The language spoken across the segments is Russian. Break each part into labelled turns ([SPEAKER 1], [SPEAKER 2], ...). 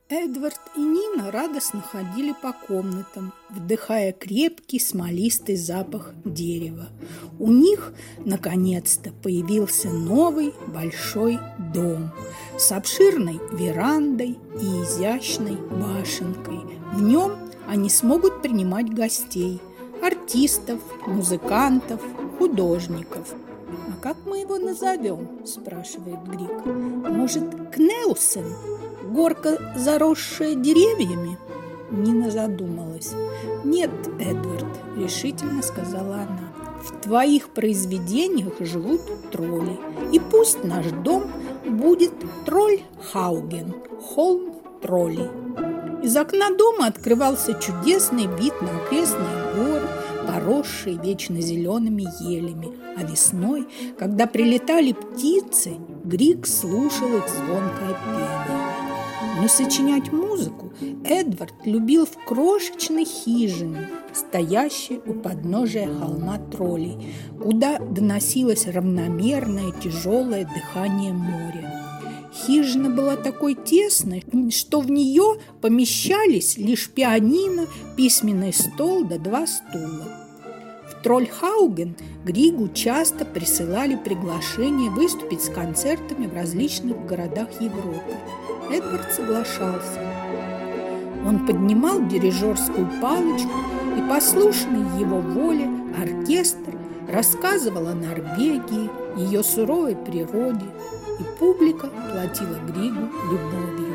[SPEAKER 1] Эдвард и Нина радостно ходили по комнатам, вдыхая крепкий смолистый запах дерева. У них, наконец-то, появился новый большой дом с обширной верандой и изящной башенкой. В нем они смогут принимать гостей, артистов, музыкантов, художников. «А как мы его назовем?» – спрашивает Грик. «Может, Кнеусен? Горка, заросшая деревьями?» Нина задумалась. «Нет, Эдвард», – решительно сказала она, – «в твоих произведениях живут тролли, и пусть наш дом будет Трольхауген, холм троллей». Из окна дома открывался чудесный вид на окрестные горы, поросшие вечно зелеными елями, а весной, когда прилетали птицы, Грик слушал их звонкое пение. Но сочинять музыку Эдвард любил в крошечной хижине, стоящей у подножия холма троллей, куда доносилось равномерное тяжелое дыхание моря. Хижина была такой тесной, что в нее помещались лишь пианино, письменный стол да 2 стула. В Трольхауген Григу часто присылали приглашения выступить с концертами в различных городах Европы. Эдвард соглашался. Он поднимал дирижерскую палочку, и, послушный его воле, оркестр рассказывал о Норвегии, ее суровой природе, и публика платила Григу любовью.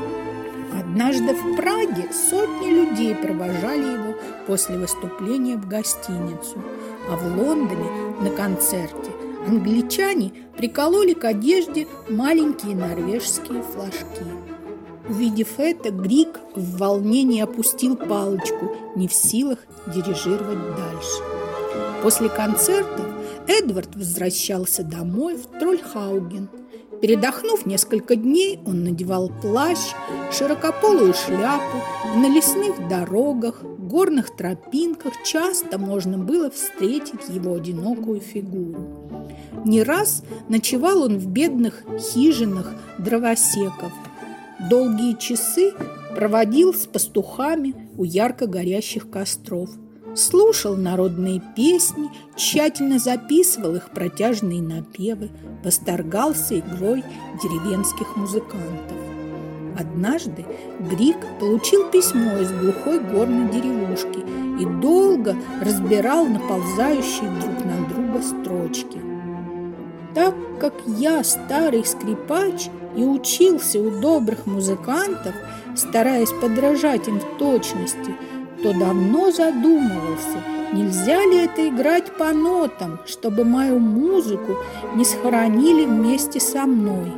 [SPEAKER 1] Однажды в Праге сотни людей провожали его после выступления в гостиницу, а в Лондоне на концерте англичане прикололи к одежде маленькие норвежские флажки. Увидев это, Грик в волнении опустил палочку, не в силах дирижировать дальше. После концертов Эдвард возвращался домой в Трольхауген. Передохнув несколько дней, он надевал плащ, широкополую шляпу, и на лесных дорогах, горных тропинках часто можно было встретить его одинокую фигуру. Не раз ночевал он в бедных хижинах дровосеков. Долгие часы проводил с пастухами у ярко горящих костров. Слушал народные песни, тщательно записывал их протяжные напевы, восторгался игрой деревенских музыкантов. Однажды Грик получил письмо из глухой горной деревушки и долго разбирал наползающие друг на друга строчки. «Так как я старый скрипач и учился у добрых музыкантов, стараясь подражать им в точности, то давно задумывался, нельзя ли это играть по нотам, чтобы мою музыку не схоронили вместе со мной».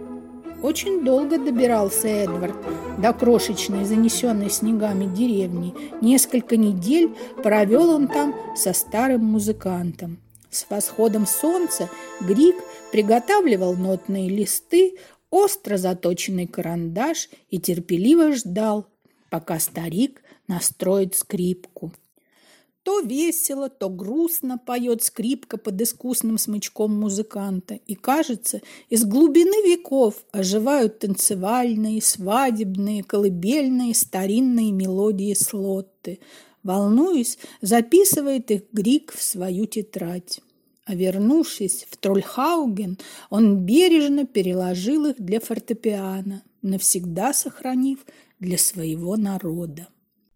[SPEAKER 1] Очень долго добирался Эдвард до крошечной, занесенной снегами деревни. Несколько недель провел он там со старым музыкантом. С восходом солнца Грик приготавливал нотные листы, остро заточенный карандаш и терпеливо ждал, пока старик настроит скрипку. То весело, то грустно поет скрипка под искусным смычком музыканта, и, кажется, из глубины веков оживают танцевальные, свадебные, колыбельные, старинные мелодии слотты. Волнуясь, записывает их Грик в свою тетрадь. А вернувшись в Трольхауген, он бережно переложил их для фортепиано, навсегда сохранив для своего народа.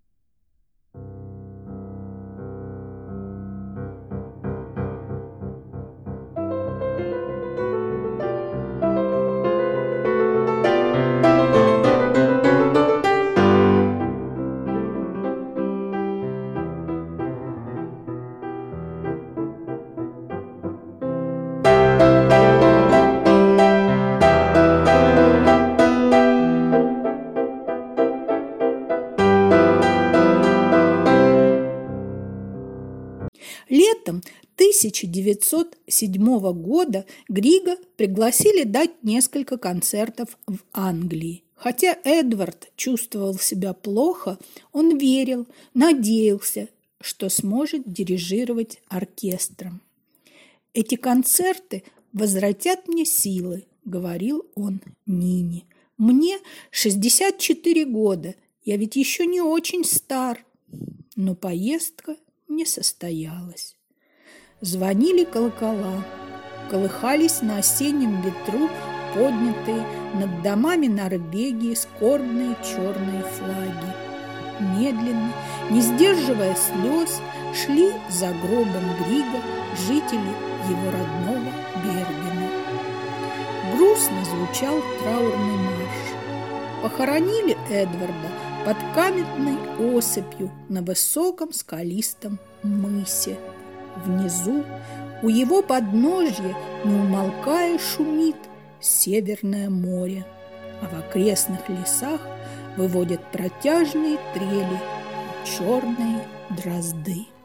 [SPEAKER 1] Летом 1907 года Грига пригласили дать несколько концертов в Англии. Хотя Эдвард чувствовал себя плохо, он верил, надеялся, что сможет дирижировать оркестром. «Эти концерты возвратят мне силы», — говорил он Нине. Мне 64 года, я ведь еще не очень стар. Но поездка не состоялась. Звонили колокола, колыхались на осеннем ветру поднятые над домами Норвегии скорбные черные флаги. Медленно, не сдерживая слез, шли за гробом Грига жители его родного Бергена. Грустно звучал траурный марш. Похоронили Эдварда под каменной осыпью на высоком скалистом мысе. Внизу, у его подножья, не умолкая, шумит Северное море, а в окрестных лесах выводят протяжные трели черные дрозды.